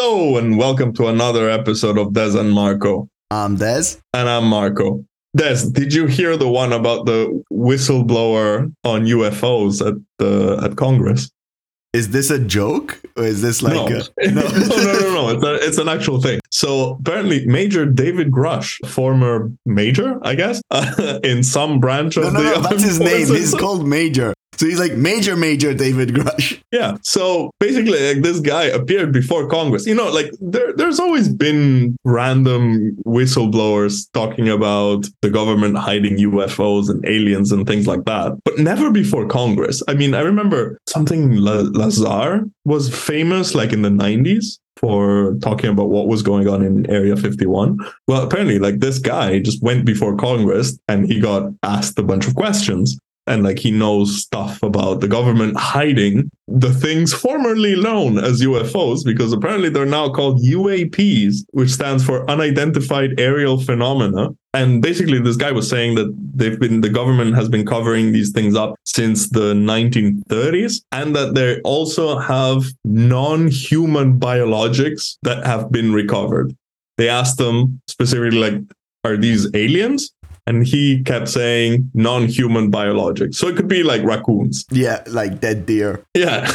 Hello and welcome to another episode of Des and Marco. I'm Des. And I'm Marco. Des, did you hear the one about the whistleblower on UFOs at Congress? Is this a joke? Or is this like no. No. It's an actual thing. So apparently Major David Grush, former major, I guess, in some branch of the... No, that's his name. He's called Major. So he's like Major David Grush. Yeah. So basically, like, this guy appeared before Congress. You know, like there's always been random whistleblowers talking about the government hiding UFOs and aliens and things like that, but never before Congress. I mean, I remember something Lazar was famous like in the 90s for talking about what was going on in Area 51. Well, apparently, like, this guy just went before Congress and he got asked a bunch of questions. And like he knows stuff about the government hiding the things formerly known as UFOs, because apparently they're now called UAPs, which stands for Unidentified Aerial Phenomena. And basically this guy was saying that the government has been covering these things up since the 1930s, and that they also have non-human biologics that have been recovered. They asked them specifically, like, are these aliens? And he kept saying non-human biologics. So it could be like raccoons. Yeah, like dead deer. Yeah.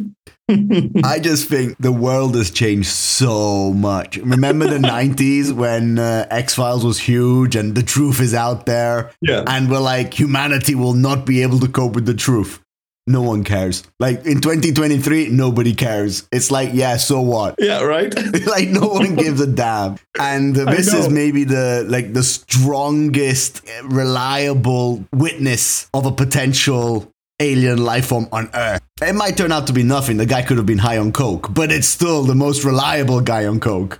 I just think the world has changed so much. Remember the 90s when X-Files was huge and the truth is out there? Yeah. And we're like, humanity will not be able to cope with the truth. No one cares. Like in 2023, nobody cares. It's like, yeah, so what? Yeah, right. Like no one gives a damn. And this is maybe the strongest reliable witness of a potential alien life form on Earth. It might turn out to be nothing. The guy could have been high on coke, but it's still the most reliable guy on coke.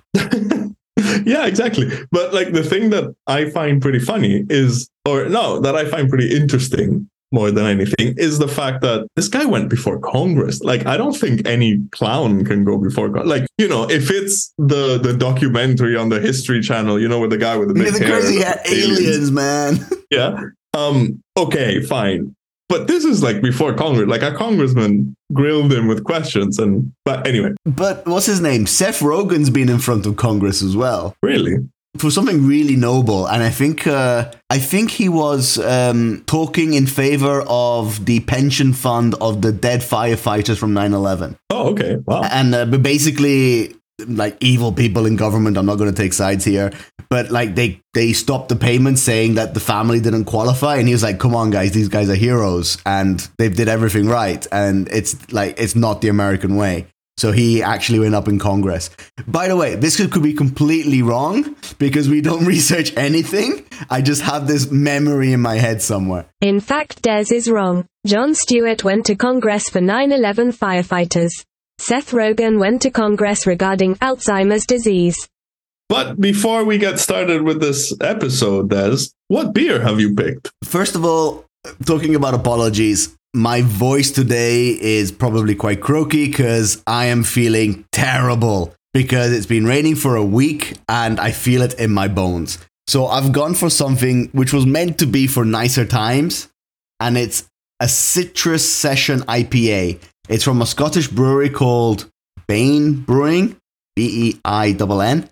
Yeah, exactly. But like the thing that I find pretty funny that I find pretty interesting more than anything is the fact that this guy went before Congress. Like, I don't think any clown can go before Congress. Like, you know, if it's the documentary on the History Channel, you know, with the guy with the big hair, crazy aliens, man. Yeah. Okay, fine. But this is like before Congress. Like, a congressman grilled him with questions. But anyway. But what's his name? Seth Rogen's been in front of Congress as well. Really? For something really noble. And I think he was talking in favor of the pension fund of the dead firefighters from 9/11. Oh, okay. Wow. And but basically, like, evil people in government, I'm not going to take sides here, but like they stopped the payment saying that the family didn't qualify. And he was like, come on, guys, these guys are heroes and they did everything right. And it's not the American way. So he actually went up in Congress. By the way, this could be completely wrong because we don't research anything. I just have this memory in my head somewhere. In fact, Des is wrong. Jon Stewart went to Congress for 9/11 firefighters. Seth Rogen went to Congress regarding Alzheimer's disease. But before we get started with this episode, Des, what beer have you picked? First of all, talking about apologies, my voice today is probably quite croaky because I am feeling terrible because it's been raining for a week and I feel it in my bones. So I've gone for something which was meant to be for nicer times, and it's a Citrus Session IPA. It's from a Scottish brewery called Beinn Brewing, Beinn,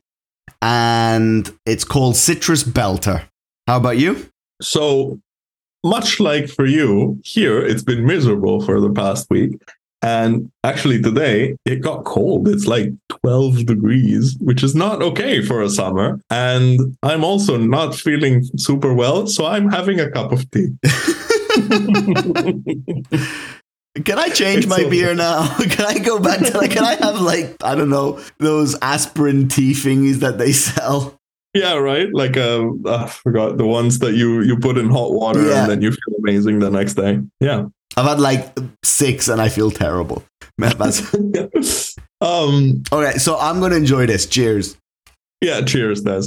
and it's called Citrus Belter. How about you? So, much like for you, here it's been miserable for the past week. And actually today it got cold. It's like 12 degrees, which is not okay for a summer. And I'm also not feeling super well, so I'm having a cup of tea. Can I change my beer now? Can I go back to can I have I don't know, those aspirin tea thingies that they sell? Yeah, right. Like I forgot the ones that you put in hot water and then you feel amazing the next day. Yeah, I've had 6 and I feel terrible. Okay, so I'm gonna enjoy this. Cheers. Yeah, cheers, Des.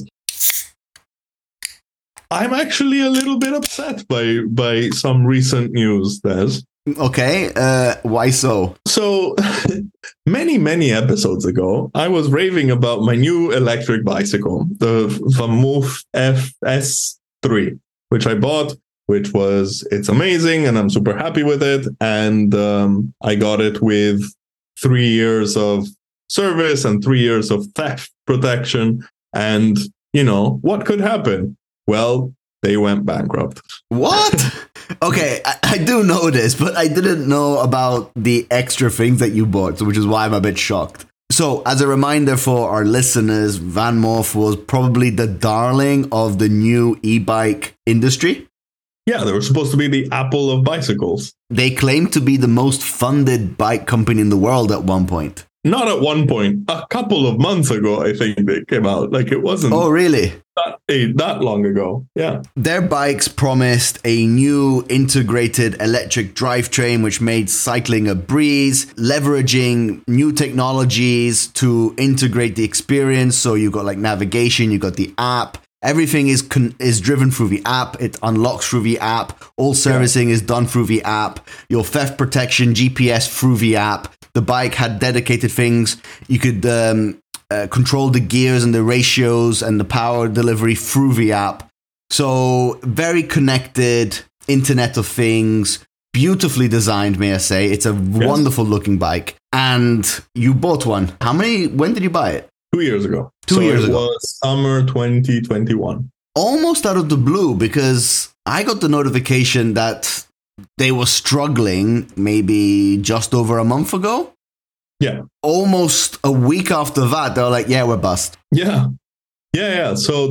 I'm actually a little bit upset by some recent news, Des. Okay, why so? So, many episodes ago, I was raving about my new electric bicycle, the VanMoof FS3, which I bought, it's amazing, and I'm super happy with it. And I got it with 3 years of service and 3 years of theft protection. And, you know, what could happen? Well, they went bankrupt. What? Okay, I do know this, but I didn't know about the extra things that you bought, which is why I'm a bit shocked. So, as a reminder for our listeners, Van Moof was probably the darling of the new e-bike industry. Yeah, they were supposed to be the Apple of bicycles. They claimed to be the most funded bike company in the world at one point. Not at one point. A couple of months ago, I think they came out. Like, it wasn't Oh, really? that long ago. Yeah. Their bikes promised a new integrated electric drivetrain, which made cycling a breeze, leveraging new technologies to integrate the experience. So you got like navigation, you got the app. Everything is driven through the app. It unlocks through the app. All servicing is done through the app. Your theft protection, GPS through the app. The bike had dedicated things. You could control the gears and the ratios and the power delivery through the app. So very connected, Internet of Things, beautifully designed, may I say. It's a wonderful looking bike. And you bought one. When did you buy it? 2 years ago. 2 years ago. It was summer 2021. Almost out of the blue, because I got the notification that they were struggling maybe just over a month ago. Yeah. Almost a week after that, they were like, yeah, we're bust. Yeah. So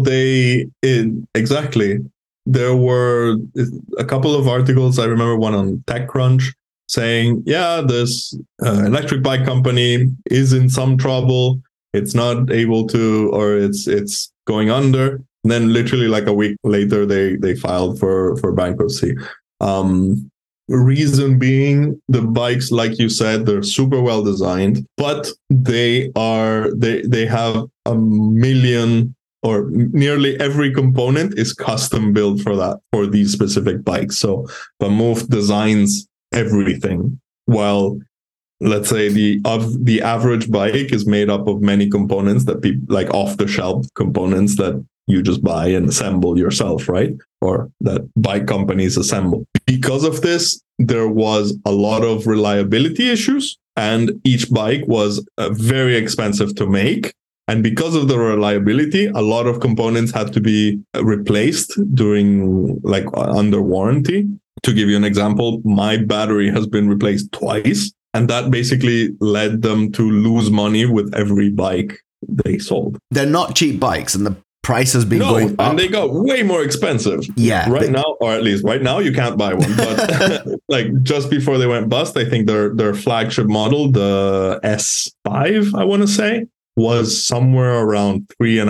exactly. There were a couple of articles. I remember one on TechCrunch saying, yeah, this electric bike company is in some trouble. It's not able to, or it's going under. And then literally like a week later, they filed for bankruptcy. Reason being, the bikes, like you said, they're super well designed, but they have a million, or nearly every component is custom built for these specific bikes. So Van Moof designs everything, while let's say the average bike is made up of many components that people, like off the shelf components that you just buy and assemble yourself, right? Or that bike companies assemble. Because of this, there was a lot of reliability issues, and each bike was very expensive to make. And because of the reliability, a lot of components had to be replaced during under warranty. To give you an example, my battery has been replaced twice, and that basically led them to lose money with every bike they sold. They're not cheap bikes, and the price has been going up. And they got way more expensive. Yeah. Now, or at least right now, you can't buy one. But like just before they went bust, I think their flagship model, the S5, I want to say, was somewhere around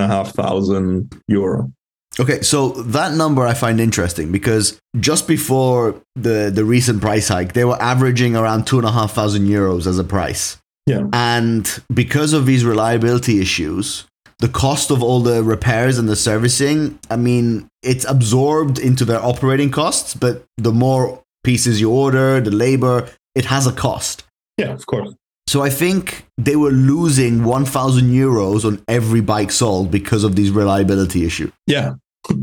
€3,500. Okay, so that number I find interesting because just before the recent price hike, they were averaging around €2,500 as a price. Yeah. And because of these reliability issues, the cost of all the repairs and the servicing, I mean, it's absorbed into their operating costs, but the more pieces you order, the labor, it has a cost. Yeah, of course. So I think they were losing €1,000 on every bike sold because of these reliability issues. Yeah.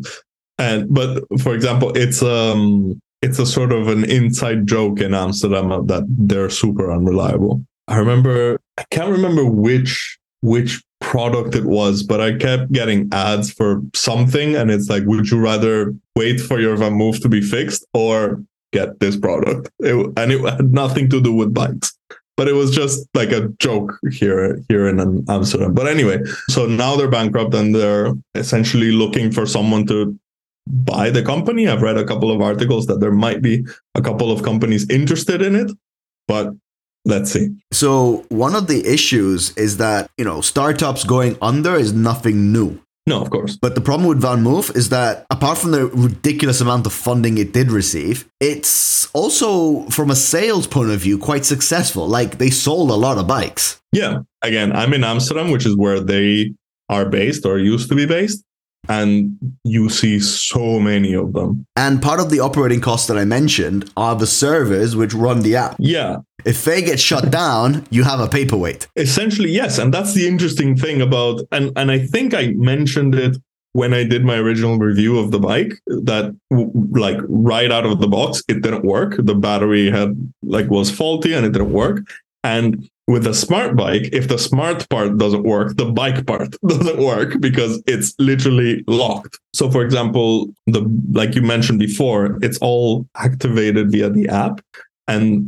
But for example, it's a sort of an inside joke in Amsterdam that they're super unreliable. I can't remember which product it was, but I kept getting ads for something, and it's like, would you rather wait for your Van Moof to be fixed or get this product? It had nothing to do with bikes. But it was just like a joke here in Amsterdam. But anyway, so now they're bankrupt and they're essentially looking for someone to buy the company. I've read a couple of articles that there might be a couple of companies interested in it, but let's see. So one of the issues is that, startups going under is nothing new. No, of course. But the problem with Van Moof is that apart from the ridiculous amount of funding it did receive, it's also, from a sales point of view, quite successful. Like, they sold a lot of bikes. Yeah. Again, I'm in Amsterdam, which is where they are based or used to be based. And you see so many of them. And part of the operating costs that I mentioned are the servers which run the app. Yeah. If they get shut down, you have a paperweight. Essentially, yes. And that's the interesting thing about, and I think I mentioned it when I did my original review of the bike, that like right out of the box, it didn't work. The battery was faulty and it didn't work. And with a smart bike, if the smart part doesn't work, the bike part doesn't work because it's literally locked. So for example, like you mentioned before, it's all activated via the app, and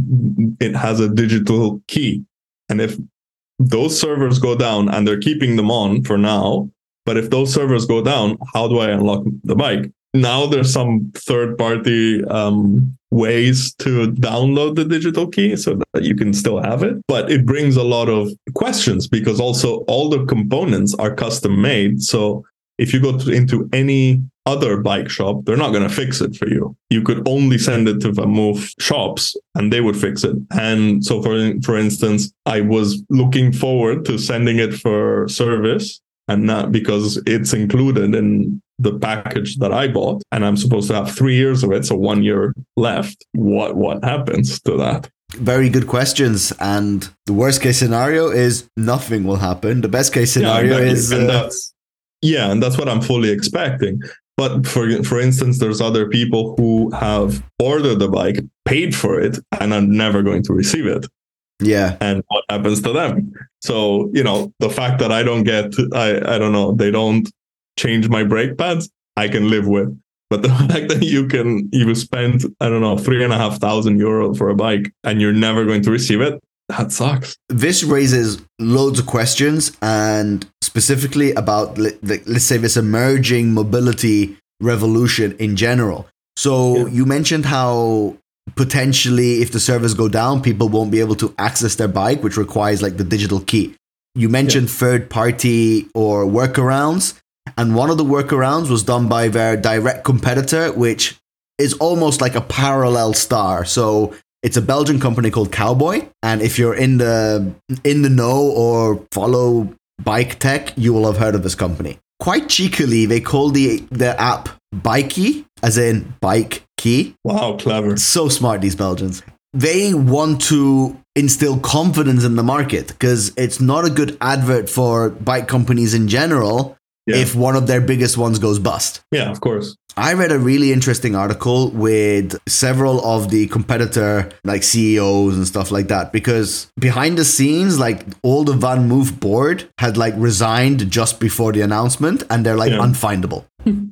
it has a digital key. And if those servers go down, and they're keeping them on for now, but if those servers go down, how do I unlock the bike? Now there's some third-party ways to download the digital key so that you can still have it. But it brings a lot of questions, because also all the components are custom made. So if you go into any other bike shop, they're not going to fix it for you. You could only send it to VanMoof shops and they would fix it. And so for instance, I was looking forward to sending it for service, and not because it's included in the package that I bought, and I'm supposed to have 3 years of it, so 1 year left. What happens to that? Very good questions. And the worst case scenario is nothing will happen. The best case scenario is... And that's what I'm fully expecting. But for instance, there's other people who have ordered the bike, paid for it, and are never going to receive it. Yeah. And what happens to them? So, the fact that I don't get, I don't know, they don't change my brake pads, I can live with. But the fact that you spend, I don't know, €3,500 for a bike and you're never going to receive it, that sucks. This raises loads of questions, and specifically about, let's say, this emerging mobility revolution in general. So you mentioned how potentially if the servers go down, people won't be able to access their bike, which requires like the digital key. You mentioned third party or workarounds. And one of the workarounds was done by their direct competitor, which is almost like a parallel star. So it's a Belgian company called Cowboy. And if you're in the know or follow bike tech, you will have heard of this company. Quite cheekily, they call their app Bikey, as in bike key. Wow, clever. So smart, these Belgians. They want to instill confidence in the market, because it's not a good advert for bike companies in general if one of their biggest ones goes bust. Yeah, of course. I read a really interesting article with several of the competitor like CEOs and stuff like that, because behind the scenes, like all the VanMoof board had like resigned just before the announcement, and they're like unfindable.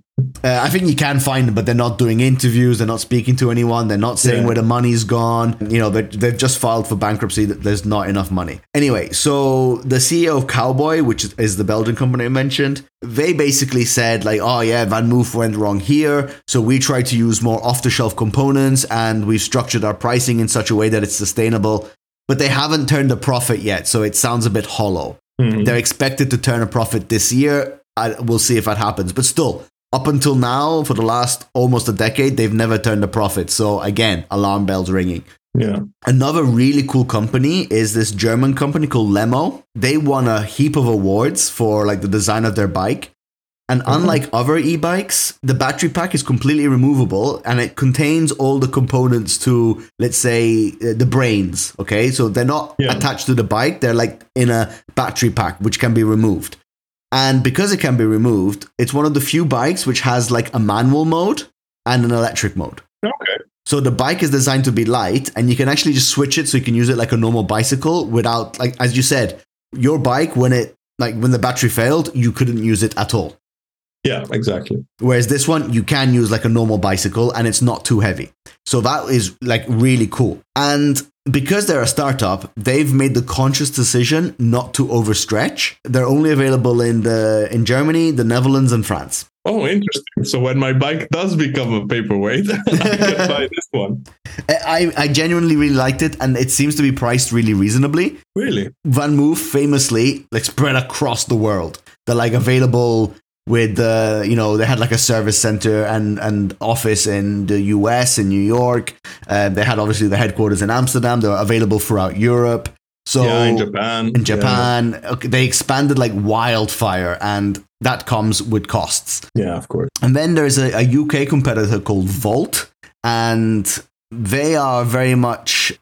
I think you can find them, but they're not doing interviews. They're not speaking to anyone. They're not saying where the money's gone. They've just filed for bankruptcy. There's not enough money. Anyway, so the CEO of Cowboy, which is the Belgian company I mentioned, they basically said like, oh yeah, VanMoof went wrong here. So we tried to use more off-the-shelf components, and we've structured our pricing in such a way that it's sustainable. But they haven't turned a profit yet, so it sounds a bit hollow. Mm-hmm. They're expected to turn a profit this year. We'll see if that happens. But still, up until now, for the last almost a decade, they've never turned a profit. So again, alarm bells ringing. Yeah. Another really cool company is this German company called Lemmo. They won a heap of awards for like the design of their bike. And unlike other e-bikes, the battery pack is completely removable, and it contains all the components to, let's say, the brains. Okay, so they're not attached to the bike. They're like in a battery pack, which can be removed. And because it can be removed, it's one of the few bikes which has like a manual mode and an electric mode. Okay. So the bike is designed to be light, and you can actually just switch it so you can use it like a normal bicycle without, like, as you said, your bike, when the battery failed, you couldn't use it at all. Yeah, exactly. Whereas this one, you can use like a normal bicycle, and it's not too heavy. So that is like really cool. And because they're a startup, they've made the conscious decision not to overstretch. They're only available in Germany, the Netherlands, and France. Oh, interesting. So when my bike does become a paperweight, I can buy this one. I genuinely really liked it, and it seems to be priced really reasonably. Really? VanMoof famously like spread across the world. They're like available with they had like a service center and office in the US, in New York. They had obviously the headquarters in Amsterdam. They were available throughout Europe. So in Japan. Okay, they expanded like wildfire, and that comes with costs. Yeah, of course. And then there's a UK competitor called Volt, and they are very much,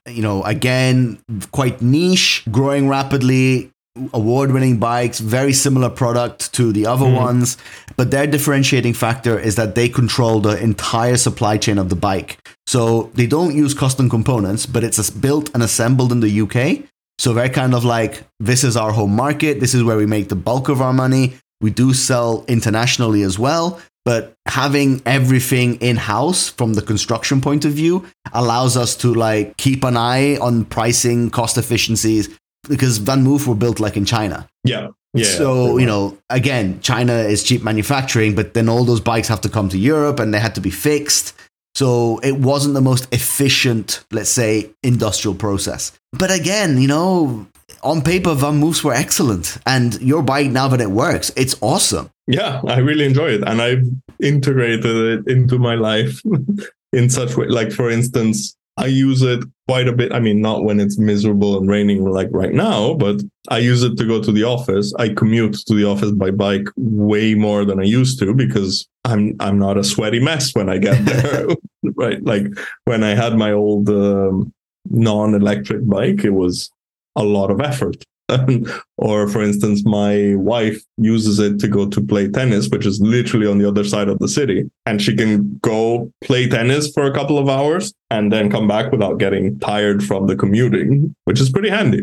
again, quite niche, growing rapidly, award-winning bikes, very similar product to the other ones, but their differentiating factor is that they control the entire supply chain of the bike. So they don't use custom components, but it's built and assembled in the UK, So they're kind of like, this is our home market. This is where we make the bulk of our money. We do sell internationally as well. But having everything in-house from the construction point of view allows us to like keep an eye on pricing, cost efficiencies, because VanMoof were built like in China. Yeah. So, again, China is cheap manufacturing, but then all those bikes have to come to Europe and they had to be fixed. So it wasn't the most efficient, let's say, industrial process. But again, on paper, VanMoofs were excellent. And your bike, now that it works, it's awesome. Yeah, I really enjoy it. And I've integrated it into my life in such way. Like, for instance, I use it quite a bit. I mean, not when it's miserable and raining like right now, but I use it to go to the office. I commute to the office by bike way more than I used to because I'm not a sweaty mess when I get there. Right? Like when I had my old non-electric bike, it was a lot of effort. Or, for instance, my wife uses it to go to play tennis, which is literally on the other side of the city. And she can go play tennis for a couple of hours and then come back without getting tired from the commuting, which is pretty handy.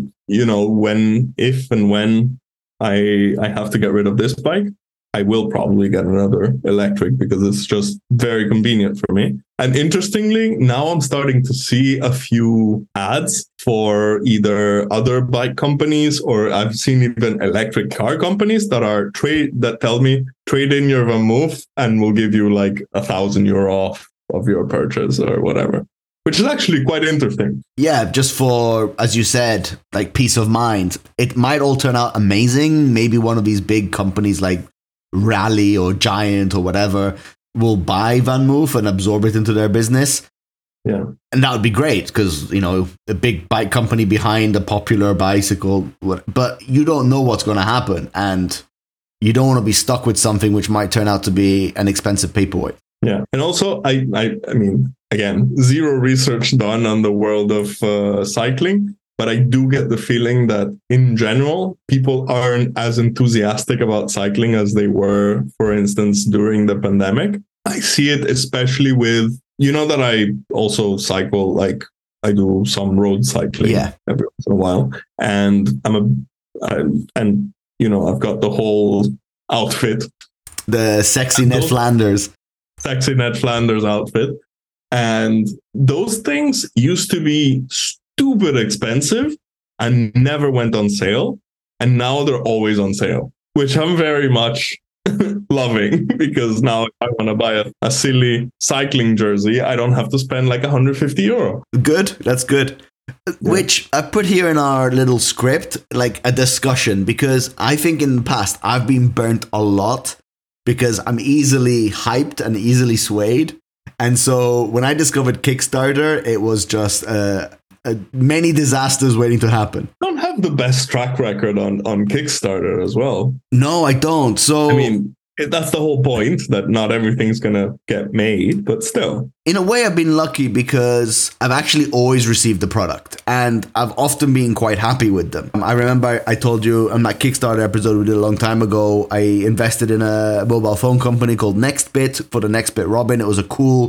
If and when I have to get rid of this bike, I will probably get another electric because it's just very convenient for me. And interestingly, now I'm starting to see a few ads for either other bike companies or I've seen even electric car companies that tell me trade in your VanMoof and we'll give you like €1,000 off of your purchase or whatever, which is actually quite interesting. Yeah, just for, as you said, like peace of mind. It might all turn out amazing. Maybe one of these big companies like Rally or Giant or whatever will buy VanMoof and absorb it into their business. Yeah. And that would be great because, a big bike company behind a popular bicycle, but you don't know what's going to happen. And you don't want to be stuck with something which might turn out to be an expensive paperweight. Yeah. And also, I mean, again, zero research done on the world of cycling. But I do get the feeling that in general, people aren't as enthusiastic about cycling as they were, for instance, during the pandemic. I see it especially with, that I also cycle, like I do some road cycling every once in a while. And I've got the whole outfit. The sexy Ned Flanders. Sexy Ned Flanders outfit. And those things used to be stupid expensive and never went on sale. And now they're always on sale, which I'm very much loving because now if I want to buy a silly cycling jersey, I don't have to spend like €150. Good. That's good. Yeah. Which I put here in our little script, like a discussion, because I think in the past I've been burnt a lot because I'm easily hyped and easily swayed. And so when I discovered Kickstarter, it was just many disasters waiting to happen. You don't have the best track record on Kickstarter as well. No, I don't. So, I mean, that's the whole point, that not everything's going to get made, but still. In a way, I've been lucky because I've actually always received the product and I've often been quite happy with them. I remember I told you on that Kickstarter episode we did a long time ago, I invested in a mobile phone company called Nextbit for the Nextbit Robin. It was a cool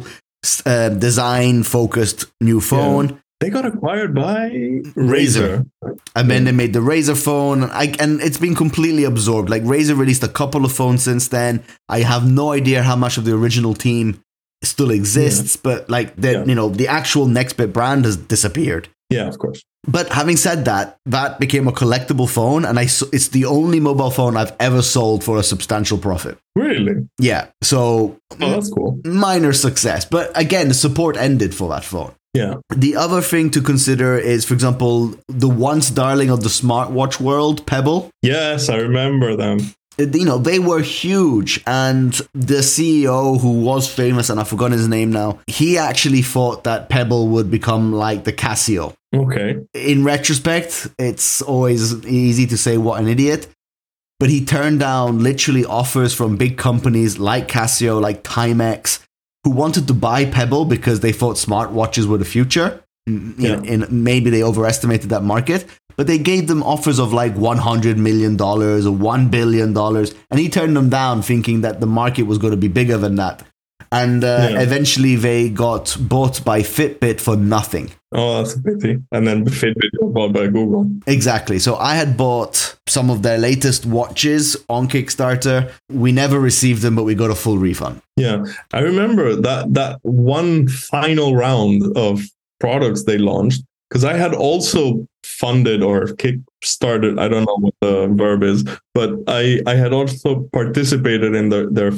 design-focused new phone. Yeah. They got acquired by Razer. And then they made the Razer phone. And it's been completely absorbed. Like Razer released a couple of phones since then. I have no idea how much of the original team still exists. But like the actual Nextbit brand has disappeared. Yeah, of course. But having said that, that became a collectible phone. And it's the only mobile phone I've ever sold for a substantial profit. Really? Yeah. So that's cool. Minor success. But again, the support ended for that phone. Yeah. The other thing to consider is, for example, the once darling of the smartwatch world, Pebble. Yes, I remember them. They were huge. And the CEO, who was famous, and I've forgotten his name now, he actually thought that Pebble would become like the Casio. Okay. In retrospect, it's always easy to say what an idiot. But he turned down literally offers from big companies like Casio, like Timex, who wanted to buy Pebble because they thought smartwatches were the future. And maybe they overestimated that market, but they gave them offers of like $100 million or $1 billion. And he turned them down thinking that the market was going to be bigger than that. And eventually they got bought by Fitbit for nothing. Oh, that's a pity. And then Fitbit got bought by Google. Exactly. So I had bought some of their latest watches on Kickstarter. We never received them, but we got a full refund. Yeah, I remember that one final round of products they launched, because I had also funded or kick-started, I don't know what the verb is, but I had also participated in their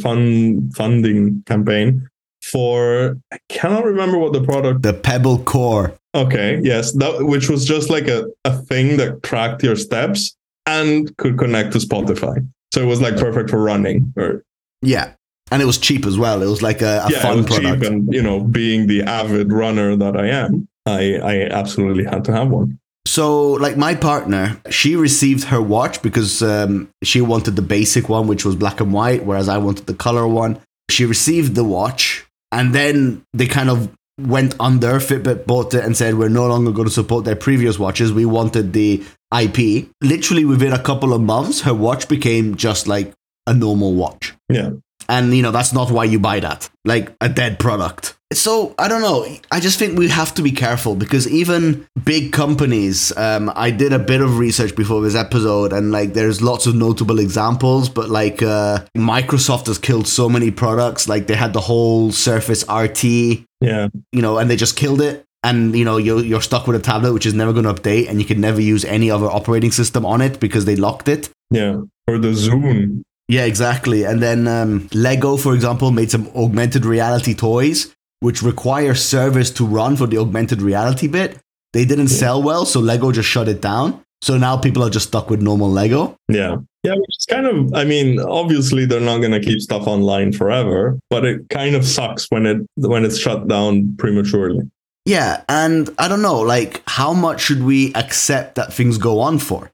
funding campaign for, I cannot remember what the product... The Pebble Core. Okay, yes, which was just like a thing that tracked your steps and could connect to Spotify. So it was like perfect for running. Yeah. And it was cheap as well. It was like a fun product. Cheap, and being the avid runner that I am, I absolutely had to have one. So, like my partner, she received her watch because she wanted the basic one, which was black and white, whereas I wanted the color one. She received the watch, and then they kind of went under. Fitbit bought it and said, we're no longer going to support their previous watches. We wanted the IP. Literally within a couple of months, her watch became just like a normal watch. Yeah. And, that's not why you buy that, like a dead product. So, I don't know. I just think we have to be careful because even big companies, I did a bit of research before this episode and like there's lots of notable examples, but like Microsoft has killed so many products. Like they had the whole Surface RT, yeah, and they just killed it. And, you're stuck with a tablet which is never going to update and you can never use any other operating system on it because they locked it. Yeah, or the Zune. Yeah, exactly. And then Lego, for example, made some augmented reality toys, which require servers to run for the augmented reality bit. They didn't sell well, so Lego just shut it down. So now people are just stuck with normal Lego. Yeah. Yeah, which is kind of, obviously they're not going to keep stuff online forever, but it kind of sucks when it's shut down prematurely. Yeah, and I don't know, like, how much should we accept that things go on for?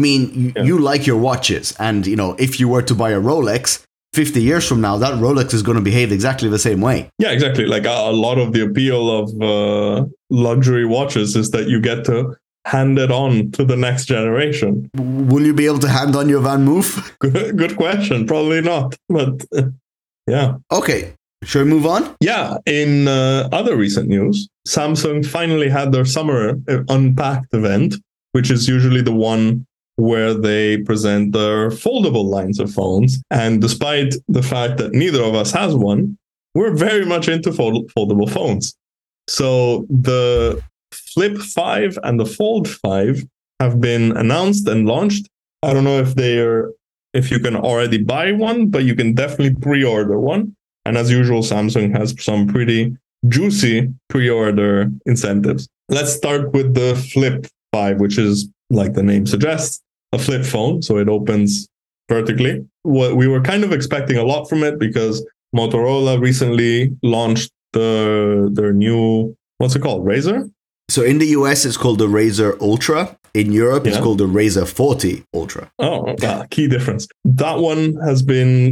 You like your watches, and, if you were to buy a Rolex, 50 years from now, that Rolex is going to behave exactly the same way. Yeah, exactly. Like a lot of the appeal of luxury watches is that you get to hand it on to the next generation. Will you be able to hand on your Van Moof? Good question. Probably not, but yeah. Okay. Should we move on? Yeah. In other recent news, Samsung finally had their summer Unpacked event, which is usually the one where they present their foldable lines of phones. And despite the fact that neither of us has one, we're very much into foldable phones. So the Flip 5 and the Fold 5 have been announced and launched. I don't know if you can already buy one, but you can definitely pre-order one. And as usual, Samsung has some pretty juicy pre-order incentives. Let's start with the Flip 5, which is, like the name suggests, a flip phone, so it opens vertically. We were kind of expecting a lot from it because Motorola recently launched their new, what's it called, Razr? So in the US, it's called the Razr Ultra. In Europe, it's called the Razr 40 Ultra. Oh, key difference. That one has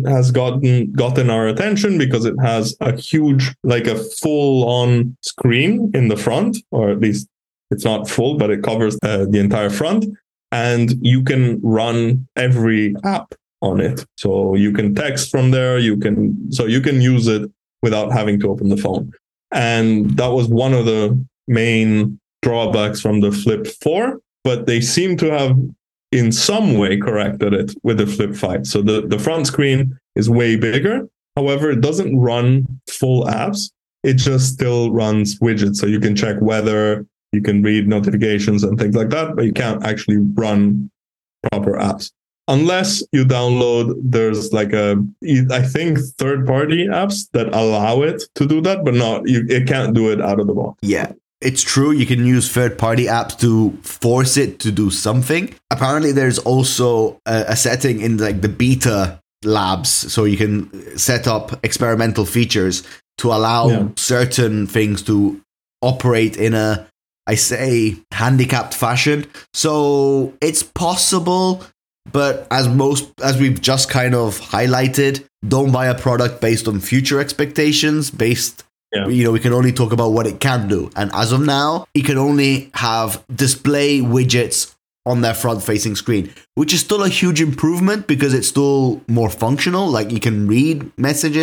gotten our attention because it has a huge, like a full-on screen in the front, or at least it's not full, but it covers the entire front. And you can run every app on it. So you can text from there. You can use it without having to open the phone. And that was one of the main drawbacks from the Flip 4, but they seem to have in some way corrected it with the Flip 5. So the front screen is way bigger. However, it doesn't run full apps. It just still runs widgets. So you can check weather, you can read notifications and things like that, but you can't actually run proper apps. Unless you download, there's like I think third-party apps that allow it to do that, but it can't do it out of the box. Yeah, it's true. You can use third-party apps to force it to do something. Apparently, there's also a setting in like the beta labs, so you can set up experimental features to allow certain things to operate in a, I say, handicapped fashion. So it's possible, but as we've just kind of highlighted, don't buy a product based on future expectations. We can only talk about what it can do. And as of now, it can only have display widgets on their front-facing screen, which is still a huge improvement because it's still more functional. Like you can read messages,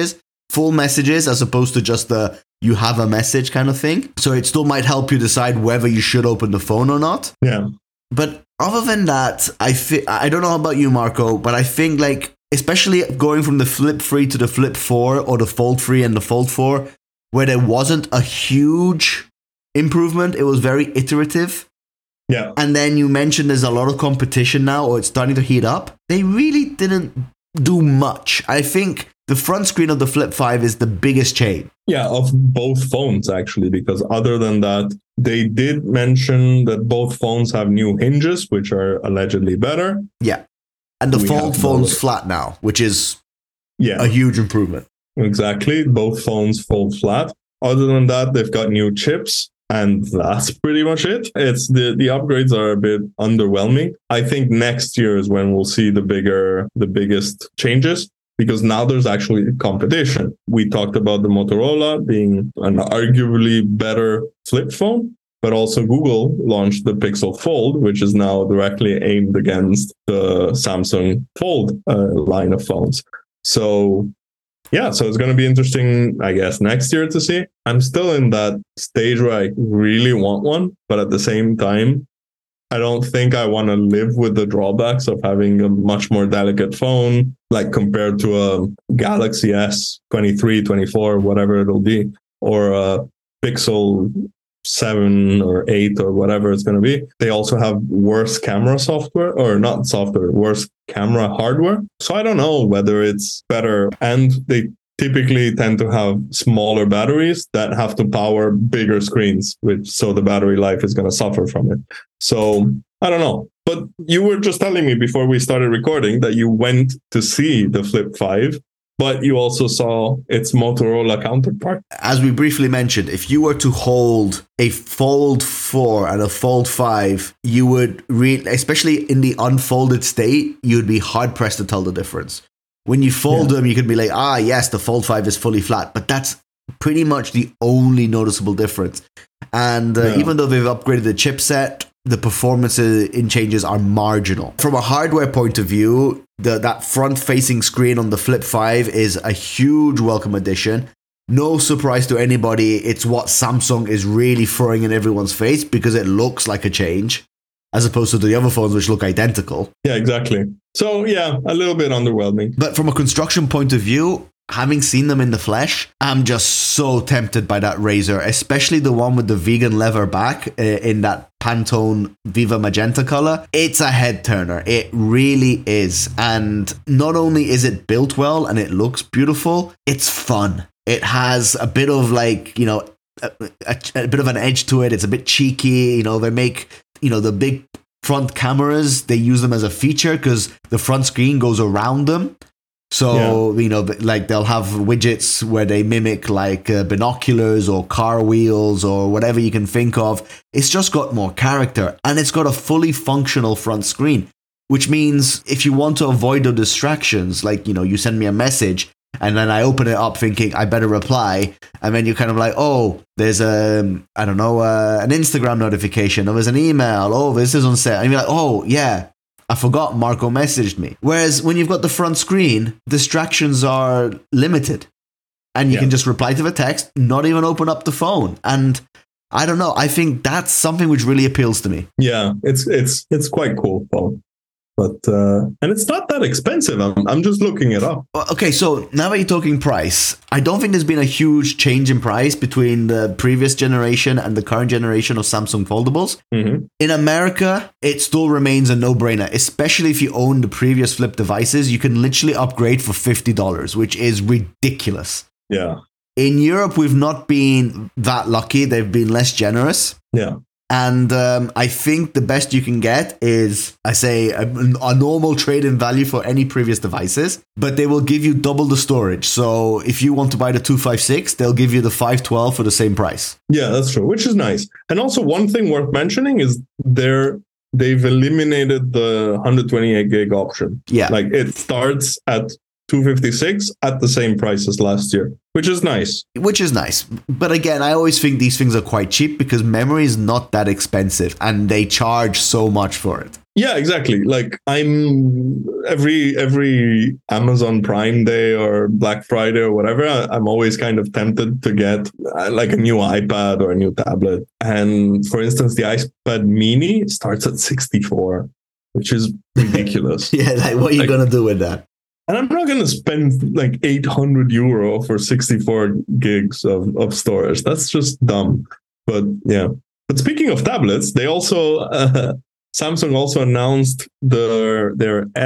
full messages as opposed to just the you have a message kind of thing. So it still might help you decide whether you should open the phone or not. Yeah. But other than that, I don't know about you, Marco, but I think like, especially going from the Flip 3 to the Flip 4 or the Fold 3 and the Fold 4, where there wasn't a huge improvement, it was very iterative. Yeah. And then you mentioned there's a lot of competition now, or it's starting to heat up. They really didn't do much. I think the front screen of the Flip 5 is the biggest change. Yeah, of both phones, actually, because other than that, they did mention that both phones have new hinges, which are allegedly better. Yeah. And the Fold phone's flat now, which is a huge improvement. Exactly. Both phones fold flat. Other than that, they've got new chips. And that's pretty much it. It's the upgrades are a bit underwhelming. I think next year is when we'll see the biggest changes, because now there's actually competition. We talked about the Motorola being an arguably better flip phone, but also Google launched the Pixel Fold, which is now directly aimed against the Samsung Fold line of phones. So yeah, so it's going to be interesting, I guess, next year to see. I'm still in that stage where I really want one, but at the same time, I don't think I want to live with the drawbacks of having a much more delicate phone, like compared to a Galaxy S23, 24, whatever it'll be, or a Pixel 7 or 8 or whatever it's going to be. They also have worse camera software, or not software, worse camera hardware. So I don't know whether it's better. And they typically tend to have smaller batteries that have to power bigger screens, so the battery life is going to suffer from it. So I don't know. But you were just telling me before we started recording that you went to see the Flip 5. But you also saw its Motorola counterpart. As we briefly mentioned, if you were to hold a Fold 4 and a Fold 5, you would, especially in the unfolded state, you would be hard-pressed to tell the difference. When you fold them, you could be like, yes, the Fold 5 is fully flat. But that's pretty much the only noticeable difference. And even though they've upgraded the chipset, the performance in changes are marginal. From a hardware point of view, that front-facing screen on the Flip 5 is a huge welcome addition. No surprise to anybody, it's what Samsung is really throwing in everyone's face because it looks like a change, as opposed to the other phones which look identical. Yeah, exactly. So yeah, a little bit underwhelming. But from a construction point of view, having seen them in the flesh, I'm just so tempted by that Razr, especially the one with the vegan leather back in that Pantone Viva Magenta color. It's a head turner. It really is. And not only is it built well and it looks beautiful, it's fun. It has a bit of like, a bit of an edge to it. It's a bit cheeky. They make, the big front cameras, they use them as a feature because the front screen goes around them. So, like they'll have widgets where they mimic like binoculars or car wheels or whatever you can think of. It's just got more character and it's got a fully functional front screen, which means if you want to avoid the distractions, like, you send me a message and then I open it up thinking I better reply. And then you're kind of like, oh, there's an Instagram notification. Or there's an email. Oh, this is on set. And you're like, oh, yeah. I forgot Marco messaged me. Whereas when you've got the front screen, distractions are limited. And you can just reply to the text, not even open up the phone. And I don't know. I think that's something which really appeals to me. Yeah, it's quite cool phone. But and it's not that expensive. I'm just looking it up. Okay, so now that you're talking price, I don't think there's been a huge change in price between the previous generation and the current generation of Samsung foldables. Mm-hmm. In America, it still remains a no-brainer, especially if you own the previous Flip devices. You can literally upgrade for $50, which is ridiculous. Yeah. In Europe, we've not been that lucky. They've been less generous. Yeah. And I think the best you can get is, I say, a normal trade-in value for any previous devices, but they will give you double the storage. So if you want to buy the 256, they'll give you the 512 for the same price. Yeah, that's true, which is nice. And also one thing worth mentioning is they've eliminated the 128 gig option. Yeah. Like it starts at 256 at the same price as last year, which is nice. But again, I always think these things are quite cheap because memory is not that expensive and they charge so much for it. Yeah, exactly. Like I'm every Amazon Prime Day or Black Friday or whatever, I'm always kind of tempted to get like a new iPad or a new tablet. And for instance, the iPad Mini starts at 64, which is ridiculous. Yeah, like what are you Like, gonna do with that? and I'm not going to spend like 800 euro for 64 gigs of storage. That's just dumb. But yeah. But speaking of tablets, they also Samsung also announced their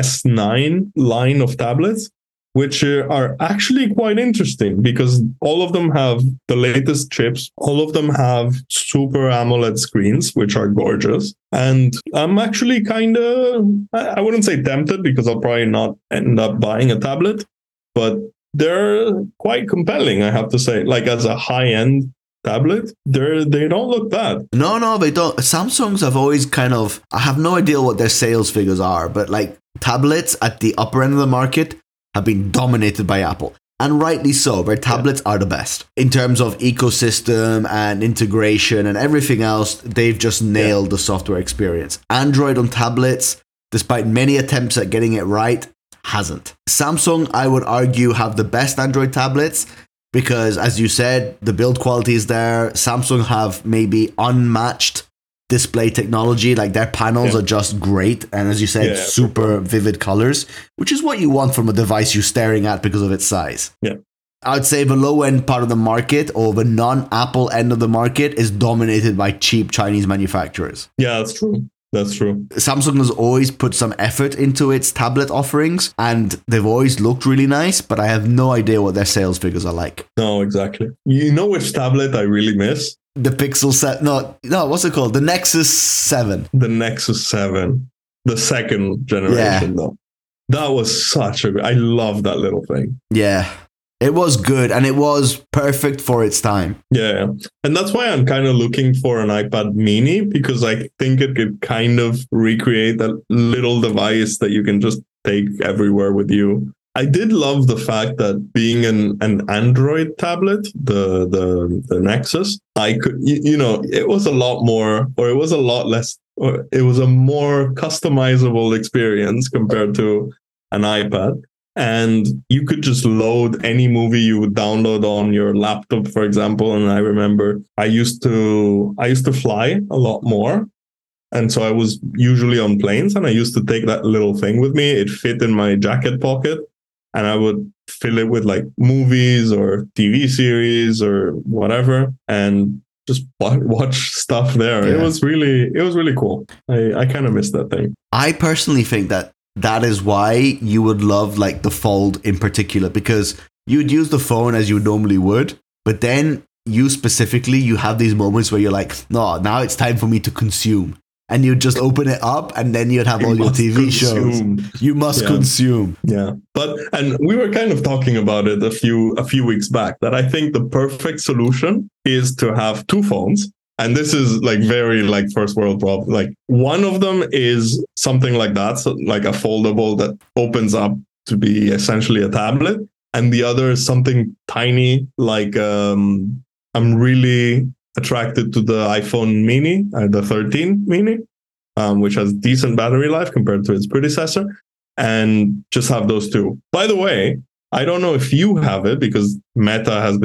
S9 line of tablets, which are actually quite interesting because all of them have the latest chips. All of them have Super AMOLED screens, which are gorgeous. And I'm actually kind of, I wouldn't say tempted because I'll probably not end up buying a tablet, but they're quite compelling, I have to say. Like as a high-end tablet, they don't look bad. No, they don't. Samsungs have always kind of, I have no idea what their sales figures are, but like tablets at the upper end of the market have been dominated by Apple. And rightly so. Their tablets are the best. In terms of ecosystem and integration and everything else, they've just nailed the software experience. Android on tablets, despite many attempts at getting it right, hasn't. Samsung, I would argue, have the best Android tablets because, as you said, the build quality is there. Samsung have maybe unmatched display technology. Like their panels are just great. And as you said, super vivid colors, which is what you want from a device you're staring at because of its size. Yeah. I'd say the low end part of the market or the non-Apple end of the market is dominated by cheap Chinese manufacturers. Yeah, that's true. That's true. Samsung has always put some effort into its tablet offerings and they've always looked really nice, but I have no idea what their sales figures are like. No, exactly. You know which tablet I really miss? The Pixel set, no, what's it called? The Nexus 7. The Nexus 7, the second generation, though. That was I love that little thing. Yeah, it was good and it was perfect for its time. Yeah. And that's why I'm kind of looking for an iPad mini because I think it could kind of recreate that little device that you can just take everywhere with you. I did love the fact that being an Android tablet, the Nexus, I could, it was a lot more, or it was a lot less, or it was a more customizable experience compared to an iPad. And you could just load any movie you would download on your laptop, for example. And I remember I used to fly a lot more. And so I was usually on planes and I used to take that little thing with me. It fit in my jacket pocket. And I would fill it with like movies or TV series or whatever, and just watch stuff there. Yeah. It was really cool. I kind of miss that thing. I personally think that is why you would love like the Fold in particular, because you'd use the phone as you normally would, but then you specifically, you have these moments where you're like, no, now it's time for me to consume. And you'd just open it up and then you'd have all your TV shows. You must consume. Yeah. And we were kind of talking about it a few weeks back that I think the perfect solution is to have two phones. And this is like very like first world problem. Like one of them is something like that, so like a foldable that opens up to be essentially a tablet. And the other is something tiny, like I'm really attracted to the iPhone mini, the 13 mini, which has decent battery life compared to its predecessor, and just have those two. By the way, I don't know if you have it because Meta has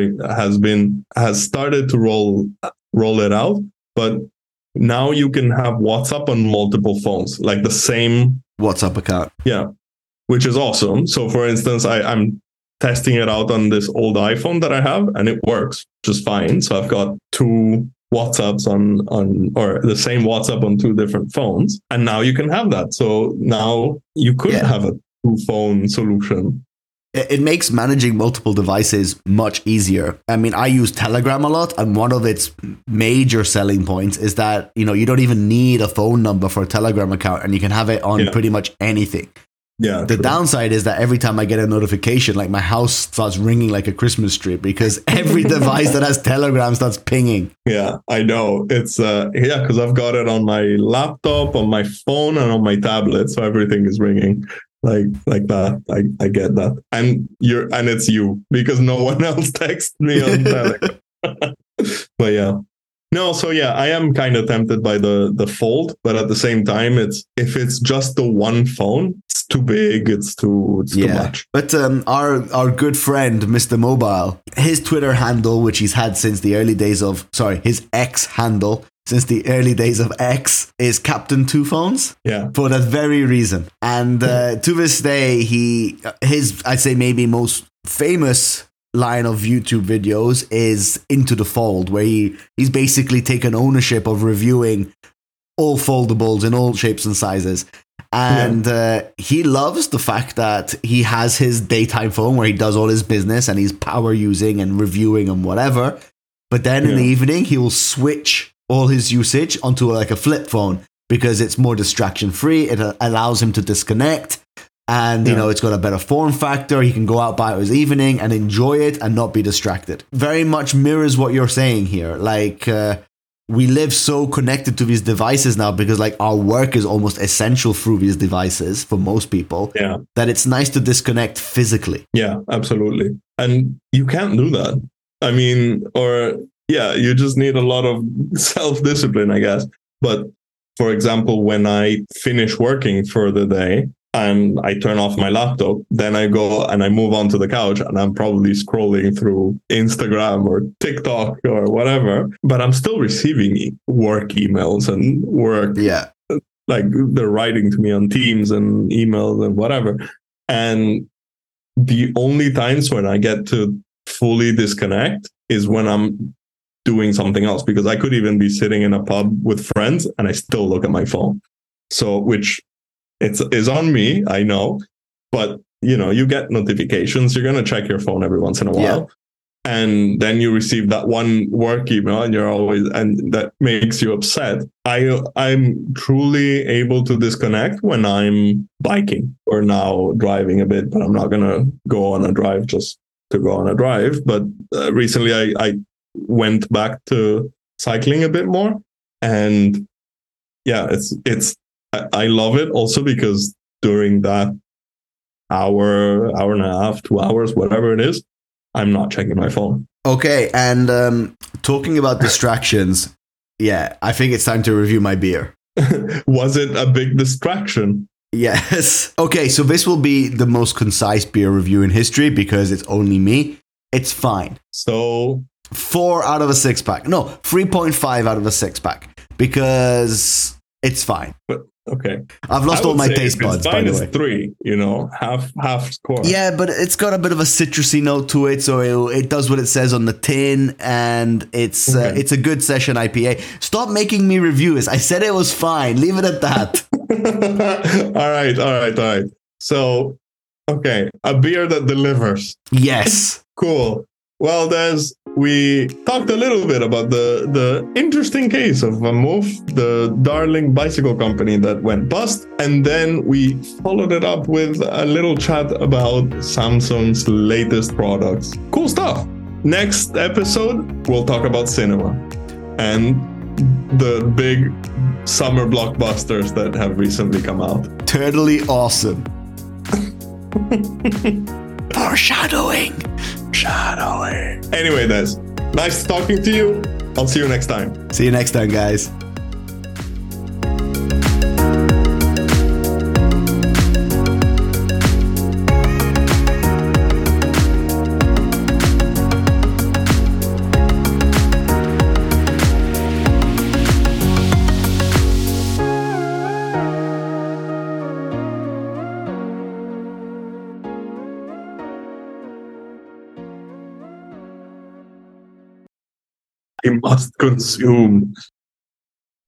started to roll it out, but now you can have WhatsApp on multiple phones, like the same WhatsApp account. Yeah, which is awesome. So for instance, I'm testing it out on this old iPhone that I have, and it works just fine. So I've got two WhatsApps on or the same WhatsApp on two different phones, and now you can have that. So now you could have a two-phone solution. It makes managing multiple devices much easier. I mean, I use Telegram a lot, and one of its major selling points is that, you don't even need a phone number for a Telegram account, and you can have it on pretty much anything. Yeah. The downside is that every time I get a notification, like my house starts ringing like a Christmas tree because every device that has Telegram starts pinging. Yeah, I know. It's because I've got it on my laptop, on my phone, and on my tablet, so everything is ringing like that. I get that, and it's you because no one else texts me on Telegram. But yeah. No, so yeah, I am kind of tempted by the Fold, but at the same time, if it's just the one phone, it's too big, it's too much. But our good friend Mr. Mobile, his Twitter handle, which he's had since the early days of his X handle since the early days of X, is Captain Two Phones. Yeah, for that very reason. And to this day, his I'd say maybe most famous line of YouTube videos is Into the Fold, where he's basically taken ownership of reviewing all foldables in all shapes and sizes. And he loves the fact that he has his daytime phone where he does all his business and he's power using and reviewing and whatever. But then in the evening, he will switch all his usage onto like a flip phone because it's more distraction free. It allows him to disconnect. And, you know, it's got a better form factor. He can go out by his evening and enjoy it and not be distracted. Very much mirrors what you're saying here. Like, we live so connected to these devices now because, like, our work is almost essential through these devices for most people. Yeah. That it's nice to disconnect physically. Yeah, absolutely. And you can't do that. I mean, you just need a lot of self-discipline, I guess. But, for example, when I finish working for the day, and I turn off my laptop, then I go and I move on to the couch and I'm probably scrolling through Instagram or TikTok or whatever, but I'm still receiving work emails and work. Yeah. Like they're writing to me on Teams and emails and whatever. And the only times when I get to fully disconnect is when I'm doing something else, because I could even be sitting in a pub with friends and I still look at my phone. So, which is on me, I know, but you know, you get notifications. You're going to check your phone every once in a while. And then you receive that one work email and and that makes you upset. I'm truly able to disconnect when I'm biking or now driving a bit, but I'm not going to go on a drive just to go on a drive. But recently I went back to cycling a bit more, and I love it also because during that hour and a half, 2 hours, whatever it is, I'm not checking my phone. Okay, and talking about distractions, I think it's time to review my beer. Was it a big distraction? Yes. Okay, so this will be the most concise beer review in history because it's only me. It's fine. So 4 out of a 6-pack. No, 3.5 out of a 6-pack because it's fine. But okay, I've lost all my taste buds, by the way. 3, you know, half score. Yeah, but it's got a bit of a citrusy note to it, so it does what it says on the tin, and it's a good session IPA. Stop making me review this. I said it was fine. Leave it at that. All right. So, okay, a beer that delivers. Yes. Cool. Well, we talked a little bit about the interesting case of VanMoof, the darling bicycle company that went bust. And then we followed it up with a little chat about Samsung's latest products. Cool stuff. Next episode, we'll talk about cinema and the big summer blockbusters that have recently come out. Totally awesome. Foreshadowing. Anyway, Des, nice talking to you. I'll see you next time. See you next time, guys. You must consume